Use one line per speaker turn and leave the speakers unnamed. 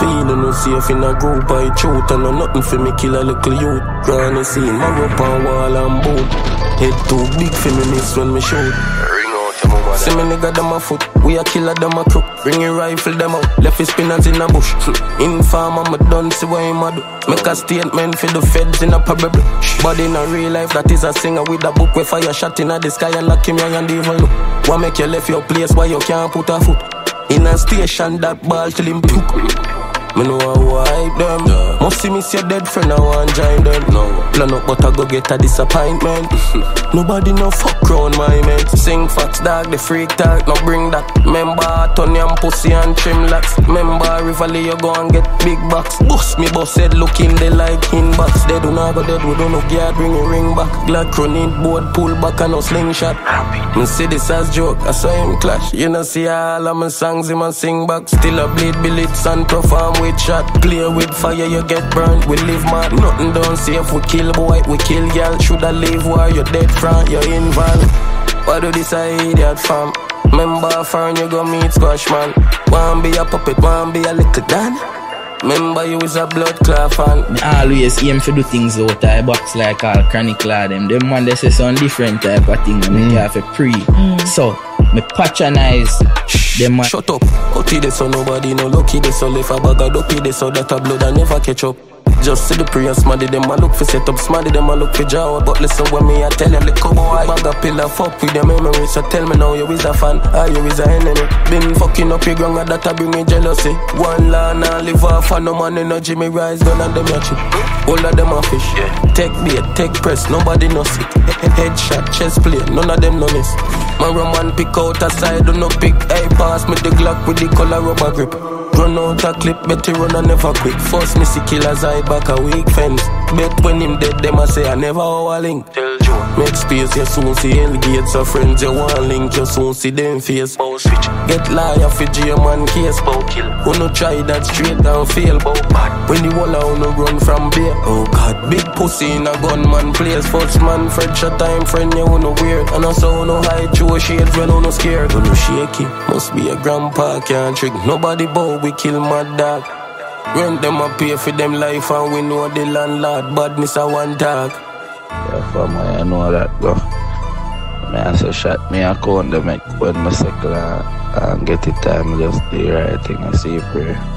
Me no safe in a group, I shoot. And no nothing for me kill a little youth. Granny see my rope on wall and boot. Head too big for me miss when me shoot. See me nigga them a foot, we a killer them a crook. Bring a rifle them out, left his spinners in a bush. Inform I'm a done, see what him a do. Make a statement for the feds in a probably. But in a real life that is a singer with a book. We fire shot in the sky and lock him here and even look. What make you left your place why you can't put a foot? In a station that ball till him puke. Me know how I hype them. Must see me see a dead friend, I want join them. Plan up but I go get a disappointment. Nobody no fuck round my mate. Sing facts dog, the freak talk, no bring that. Member Tony and pussy and trim locks. Member Rivali you go and get big box. Bust me boss head looking they like inbox. They do not go dead, we don't know guard bring a ring back. Glad chronic board pull back and no slingshot. Me see this as joke, I saw him clash. You know see all of my songs him and sing back. Still a bleed billets and perform with shot. Play with fire you get burned. We live mad, nothing done safe. We kill boy, we kill girl. Shoulda leave war, you dead front, you involved. Why do this a idiot fam? Remember foreign you go meet squash man. Wanna be a puppet, wanna be a little Dan. Remember you is a blood clot fan.
I always aim to do things out of box like all chronic law them. Them one they say some different type of thing and make you have a pre. So me patronize them man.
Shut up, outie this so nobody no lucky this so left a bag of dopey this so that a blood I never catch up. Just see the prayer smarty them a look for set up smarty them a look for jaw. But listen when me I tell you little boy bag a pill of fuck with your memory. So tell me now you is a fan or you is a enemy. Been fucking up your ground and that a bring me jealousy. One law now live off and no man energy. Me rise gun and them a chip. All of them a fish. Take bait, take press, nobody no sick. Headshot, chest play, none of them no miss. My roman pick out a side, do no pick. Hey pass me the Glock with the color rubber grip. Run out a clip, better run and never quit. First me see killers eye back a weak fence. Bet when him dead, them a say I never owe a link. Tell Joe. Make space, you soon see hell gates of friends. You want link, you soon see them face. Bow switch. Get liar for J-man case. Bow kill. Who no try that straight and fail. Bow bad. When the wall out no run from beer. Oh God, big pussy in a gunman place. First man, Fred shot time friend, you no weird. And I saw no high through shades when you no scared. You no shaky, must be a grandpa can't trick. Nobody bow, we kill mad dog. Rent them a pay for them life and we know the landlord. Badness a one tag.
Yeah, fam, I know that bro. Me also shot me account to make when my cycle and get it time just the right thing I see prayer.